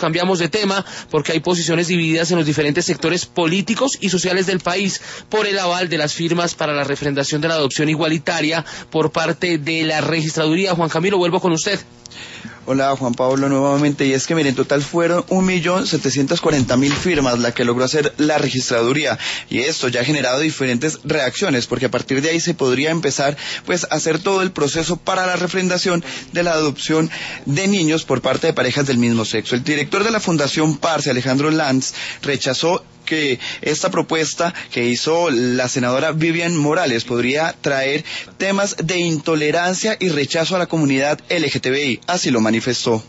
Cambiamos de tema porque hay posiciones divididas en los diferentes sectores políticos y sociales del país por el aval de las firmas para la refrendación de la adopción igualitaria por parte de la registraduría. Juan Camilo, vuelvo con usted. Hola Juan Pablo, nuevamente, y es que miren, en total fueron 1.740.000 firmas la que logró hacer la registraduría, y esto ya ha generado diferentes reacciones, porque a partir de ahí se podría empezar pues a hacer todo el proceso para la refrendación de la adopción de niños por parte de parejas del mismo sexo. El director de la Fundación Parce, Alejandro Lanz, rechazó que esta propuesta que hizo la senadora Vivian Morales podría traer temas de intolerancia y rechazo a la comunidad LGTBI, así lo manifestó.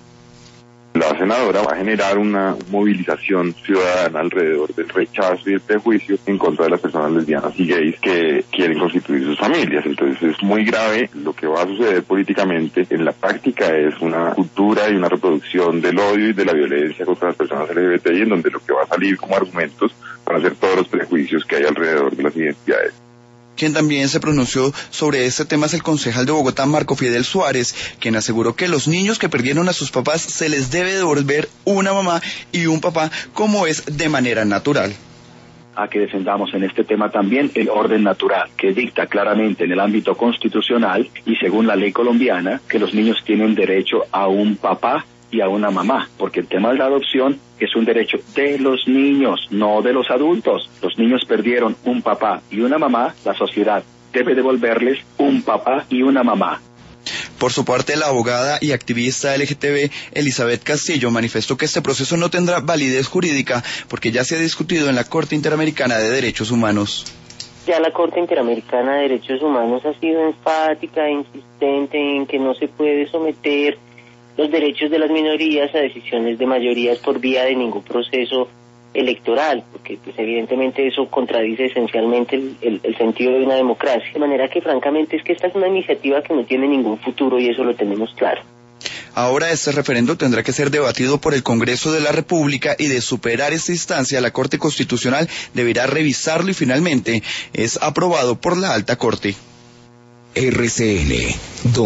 La senadora va a generar una movilización ciudadana alrededor del rechazo y el prejuicio en contra de las personas lesbianas y gays que quieren constituir sus familias. Entonces es muy grave lo que va a suceder políticamente. En la práctica es una cultura y una reproducción del odio y de la violencia contra las personas LGBTI, en donde lo que va a salir como argumentos van a ser todos los prejuicios que hay alrededor de las identidades. Quien también se pronunció sobre este tema es el concejal de Bogotá, Marco Fidel Suárez, quien aseguró que los niños que perdieron a sus papás se les debe devolver una mamá y un papá como es de manera natural. A que defendamos en este tema también el orden natural, que dicta claramente en el ámbito constitucional y según la ley colombiana que los niños tienen derecho a un papá y a una mamá, porque el tema de la adopción es un derecho de los niños, no de los adultos. Los niños perdieron un papá y una mamá, la sociedad debe devolverles un papá y una mamá. Por su parte, la abogada y activista LGTB Elizabeth Castillo manifestó que este proceso no tendrá validez jurídica porque ya se ha discutido en la Corte Interamericana de Derechos Humanos. Ya la Corte Interamericana de Derechos Humanos ha sido enfática e insistente en que no se puede someter los derechos de las minorías a decisiones de mayorías por vía de ningún proceso electoral, porque pues evidentemente eso contradice esencialmente el sentido de una democracia, de manera que francamente es que esta es una iniciativa que no tiene ningún futuro y eso lo tenemos claro. Ahora este referendo tendrá que ser debatido por el Congreso de la República y de superar esta instancia la Corte Constitucional deberá revisarlo y finalmente es aprobado por la Alta Corte. RCN